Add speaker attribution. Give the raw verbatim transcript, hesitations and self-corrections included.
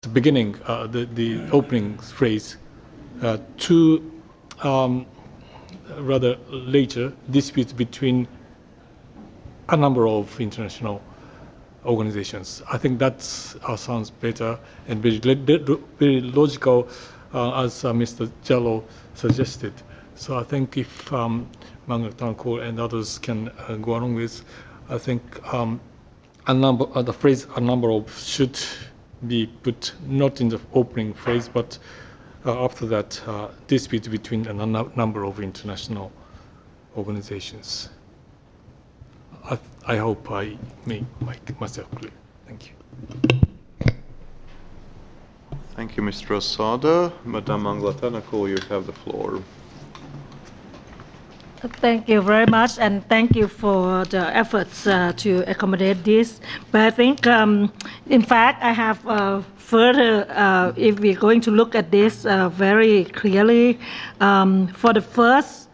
Speaker 1: the beginning, uh, the, the opening phrase, uh, to um, rather later disputes between a number of international organizations. I think that uh, sounds better and very, very logical, uh, as uh, Mister Jallo suggested. So I think if um, Margaret Tancourt and others can uh, go along with, I think um, a number, uh, the phrase "a number of" should be put not in the opening phrase, but uh, after that, uh, dispute between a number of international organizations. I, I hope I made myself clear. Thank you.
Speaker 2: Thank you, Mister Asada. Madame Anglatanako, you have the floor.
Speaker 3: Thank you very much, and thank you for the efforts uh, to accommodate this. But I think, um, in fact, I have uh, further, uh, if we're going to look at this uh, very clearly, um, for the first